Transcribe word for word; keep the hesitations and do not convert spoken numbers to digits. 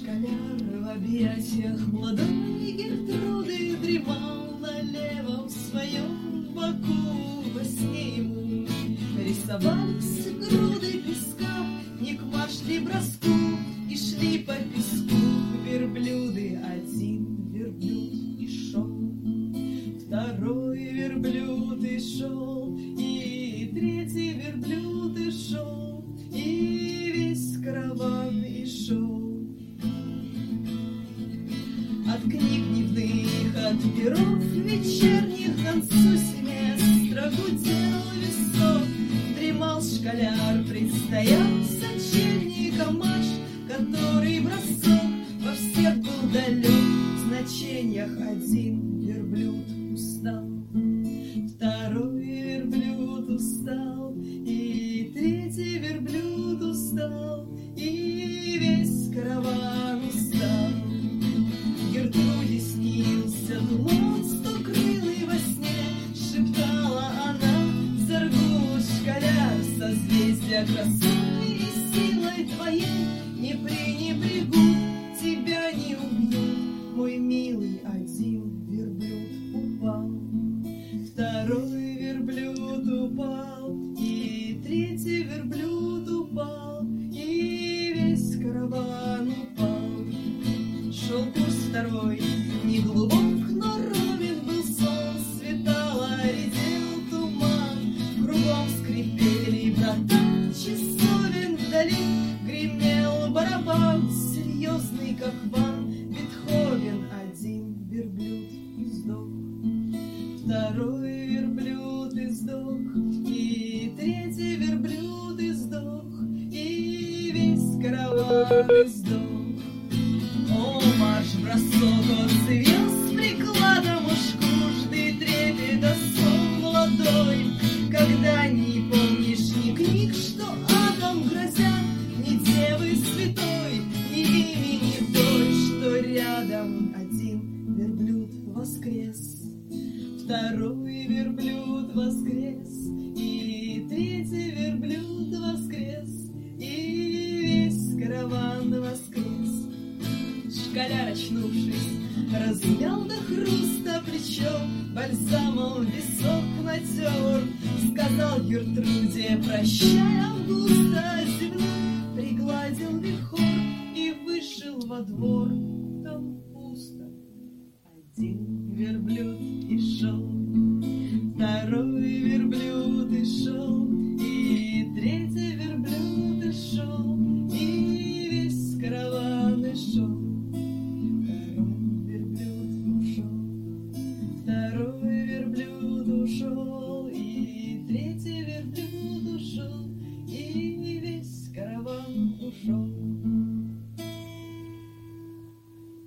Школяр в объятиях молодой Гертруды дремал на левом своем боку. Во сне ему рисовались груды песка, не к марш-ли броску, и шли по песку верблюды. Один верблюд и шел, второй верблюд и шел, и третий верблюд и шел, и весь караван и шел. От книг дневных, от перов вечерних, к концу семестра гудел висок. Дремал школяр, предстоял сочельникам марш, который бросок во всех был далек. В значениях один верблюд устал, второй верблюд устал, и третий верблюд устал, и весь караван устал. Гертруде снился туман стокрылый во сне, шептала она: Заргут, школяр, созвездия красой и силой твоей не пренебрегут, тебя не убьют, мой милый. Один верблюд упал, второй верблюд упал, и третий верблюд упал, и весь караван упал. Шел путь второй, не глубок, но ровен был сон, светало, редел туман, кругом скрипели врата часовен, вдали гремел барабан, серьезный как ван. Бетховен. Один верблюд издох, второй верблюд издох, и третий верблюд издох, и весь караван издох. О, марш-бросок от звезд прикладом уж кужды трепета сон молодой, когда не помнишь ни книг, что адом грозят, ни девы святой, ни имени той, что рядом. Один верблюд воскрес, второй верблюд воскрес, и третий верблюд воскрес, и весь караван воскрес. Школяр, очнувшись, размял до хруста плечом, бальзамом висок натер, сказал Гертруде: прощай, Августа, зевнул, пригладил вихор и вышел во двор. Там пусто. Один верблюд и шел, второй верблюд и шел, и третий верблюд и шел, и весь караван и шел.